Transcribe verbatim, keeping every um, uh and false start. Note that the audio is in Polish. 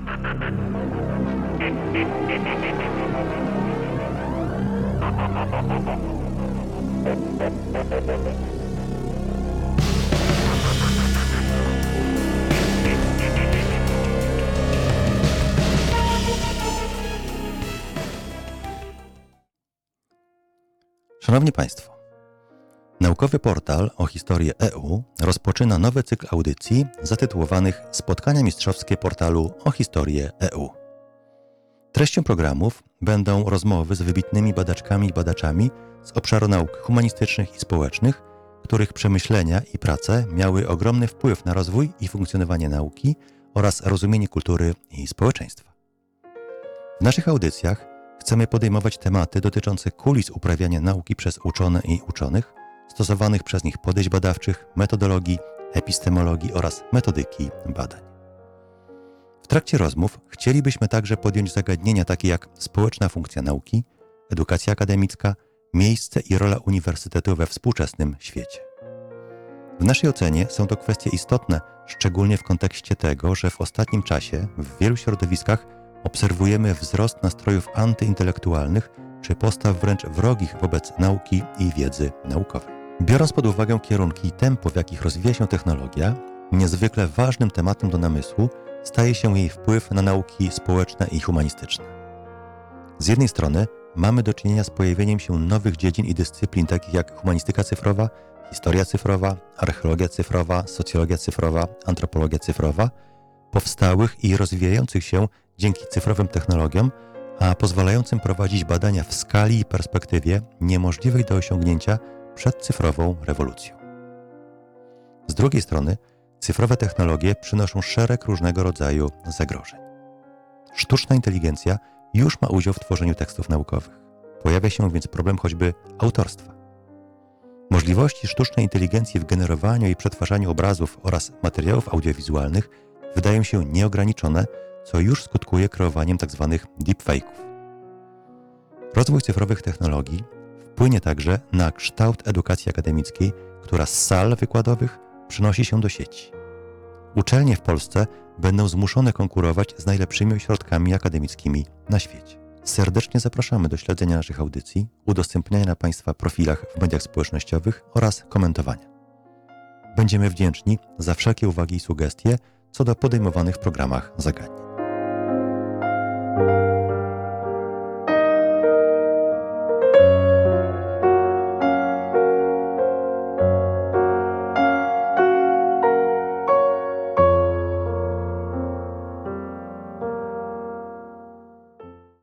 Szanowni Państwo, naukowy portal o historii E U rozpoczyna nowy cykl audycji zatytułowanych Spotkania mistrzowskie portalu o historię E U. Treścią programów będą rozmowy z wybitnymi badaczkami i badaczami z obszaru nauk humanistycznych i społecznych, których przemyślenia i prace miały ogromny wpływ na rozwój i funkcjonowanie nauki oraz rozumienie kultury i społeczeństwa. W naszych audycjach chcemy podejmować tematy dotyczące kulis uprawiania nauki przez uczone i uczonych, stosowanych przez nich podejść badawczych, metodologii, epistemologii oraz metodyki badań. W trakcie rozmów chcielibyśmy także podjąć zagadnienia takie jak społeczna funkcja nauki, edukacja akademicka, miejsce i rola uniwersytetu we współczesnym świecie. W naszej ocenie są to kwestie istotne, szczególnie w kontekście tego, że w ostatnim czasie w wielu środowiskach obserwujemy wzrost nastrojów antyintelektualnych czy postaw wręcz wrogich wobec nauki i wiedzy naukowej. Biorąc pod uwagę kierunki i tempo, w jakich rozwija się technologia, niezwykle ważnym tematem do namysłu staje się jej wpływ na nauki społeczne i humanistyczne. Z jednej strony mamy do czynienia z pojawieniem się nowych dziedzin i dyscyplin takich jak humanistyka cyfrowa, historia cyfrowa, archeologia cyfrowa, socjologia cyfrowa, antropologia cyfrowa, powstałych i rozwijających się dzięki cyfrowym technologiom, a pozwalającym prowadzić badania w skali i perspektywie niemożliwej do osiągnięcia przed cyfrową rewolucją. Z drugiej strony, cyfrowe technologie przynoszą szereg różnego rodzaju zagrożeń. Sztuczna inteligencja już ma udział w tworzeniu tekstów naukowych. Pojawia się więc problem choćby autorstwa. Możliwości sztucznej inteligencji w generowaniu i przetwarzaniu obrazów oraz materiałów audiowizualnych wydają się nieograniczone, co już skutkuje kreowaniem tzw. deepfake'ów. Rozwój cyfrowych technologii wpłynie także na kształt edukacji akademickiej, która z sal wykładowych przenosi się do sieci. Uczelnie w Polsce będą zmuszone konkurować z najlepszymi ośrodkami akademickimi na świecie. Serdecznie zapraszamy do śledzenia naszych audycji, udostępniania na Państwa profilach w mediach społecznościowych oraz komentowania. Będziemy wdzięczni za wszelkie uwagi i sugestie co do podejmowanych w programach zagadnień.